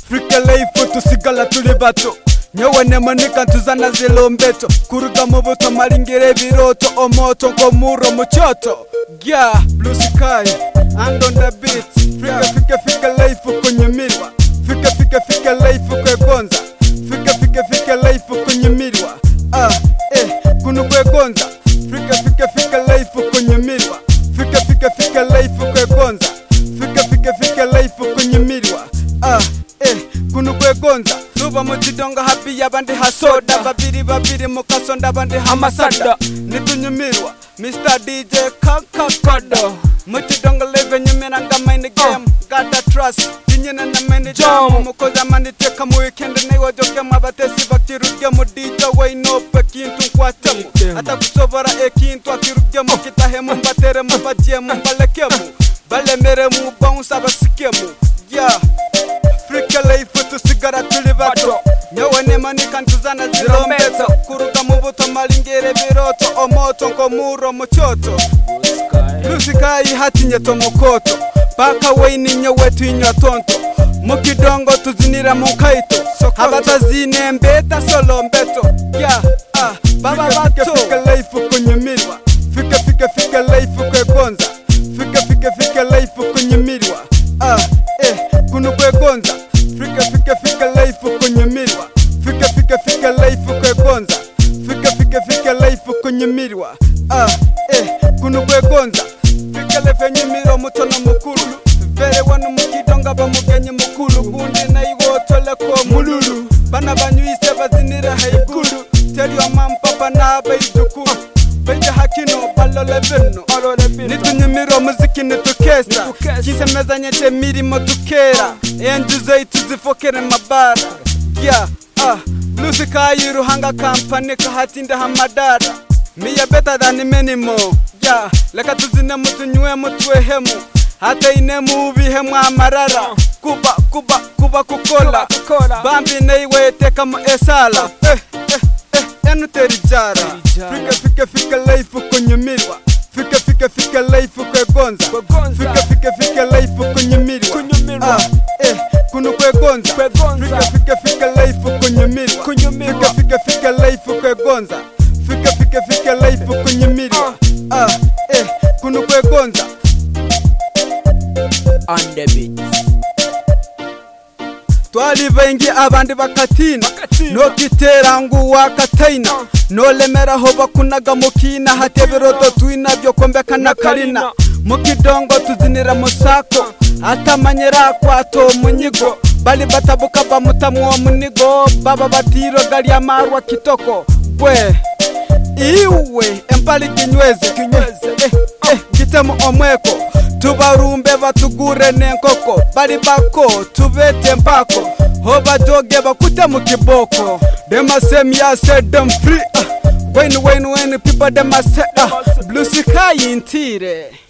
Africa life tusigala tuli bato nyewe nemanika ntuzana zilombeto kuruga mu buto maringire biroto omoto ngo muro muchoto yeah blue sky and on the beat fika life kunyimirwa fika life kwegonza fika life kunyimirwa kunu kwegonza fika life kunyimirwa fika life kwegonza fika life kunyimirwa kunu kwegonza ruba mutidonga happy yabandi hasoda babiri mukasonda bandi hamasada nitunyumirwa Mr. DJ Kakakado mutidonga live nyumena ngama in the game got that trust tinyena na many jam mukoza mandi teka mu weekend niwo joge mabatesi bakiruge mu DJ way no pekintu kwatemu ata kusobora ekintu akiruge mu kitahemu batere mu baje mu balekemu balemere mu bounce abasikemu yeah Africa life tusigara tuli bato nyewe nemanika ntuzana zilombeto kuruga mu buto malingere biroto omoto ngo muro muchoto blue sky hatinye to mukoto paka weini nyewe twinywa tonto mukidongo tuzinira mu kaito abatazine mbeta solombeto yeah baba bato fika life kunyimirwa fika life kwegonza fika life kunyimirwa kunu kwegonza fika life kunyimirwa fika life kwegonza fika life kunyimirwa kunu kwegonza fika life nyimiro mutono mukuru vere wanu mukidonga bamugenye mukuru bundi na iwo tole ko mululu bana banyuise bazinira haiguru tell your mom papa na baidukuru Benja hakino balole bino nitunyimiro muziki nitukesa kisemeza nyete mirimo tukera enjuze ituzifokere mabara yeah blue sky ruhanga company kahatinda hamadara me better than many more yeah leka tuzine mutunywe mutwehemu hata ine mubi hemu amarara kuba kukola bambi neiwe teka mu esala enu terijara fika life kunyimirwa fika life kwegonza fika life kunyimirwa kunu kwegonza fika life kunyimirwa fika life kwegonza fika life kunyimirwa kunu kwegonza on the beat twali bengi abandi bakatina no kitera ngu wakataina no lemera ho bakunaga mukina hateberodo twina byo kombeka na karina mukidongo tuzinira musako atamanyera kwato munyigo bali batabuka bamutamwo munigo baba batiro gali amarwa kitoko bwe iwe empali kinyweze gitemo omweko tubarumbe batugure nenkoko bali bako tubete mpako hoba joge bakute mu kiboko them same ya said them free when people them say blue sky intire